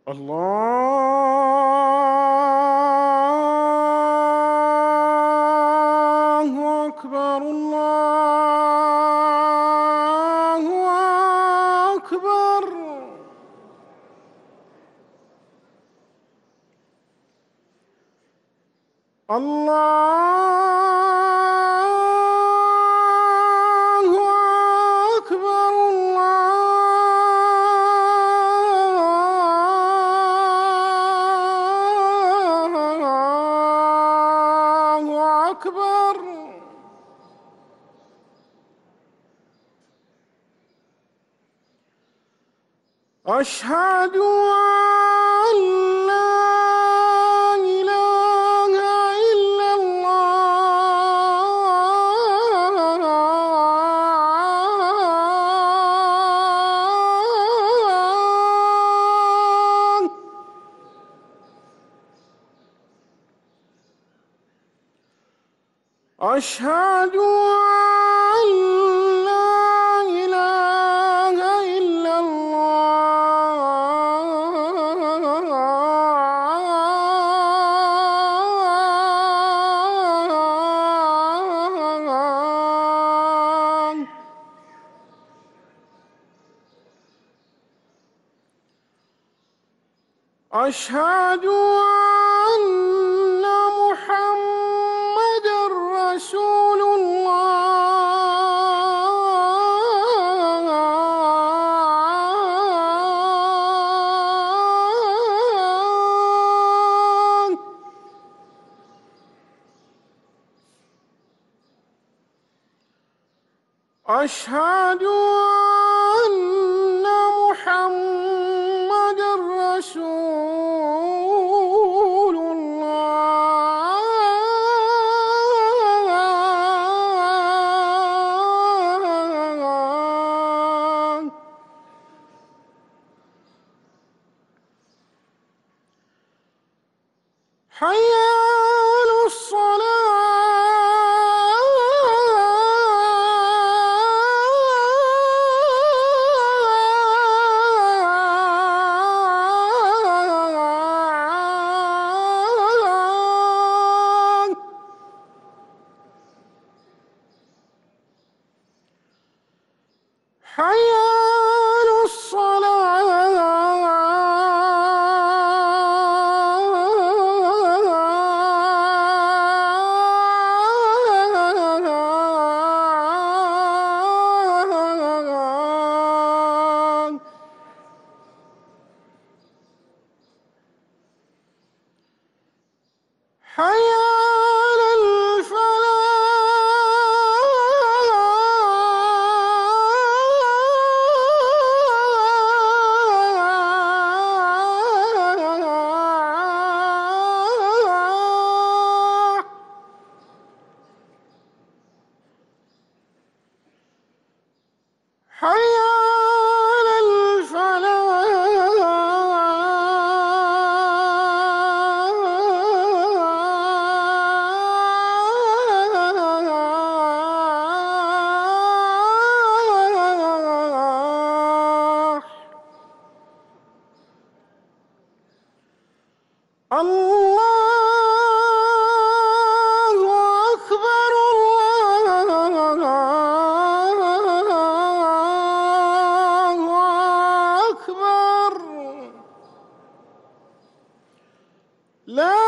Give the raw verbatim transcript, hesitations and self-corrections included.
الله أكبر الله أكبر. الله أكبر الله أكبر. أشهد أن لا إله إلا الله. أشهد أن لا إله إلا الله. أشهد أن محمدًا رسول الله. أشهد أن محمدًا رسول الله. حي على الصلاة. حي على الصلاة. حي على الفلاح. حي على الفلاح. الله أكبر الله أكبر. لا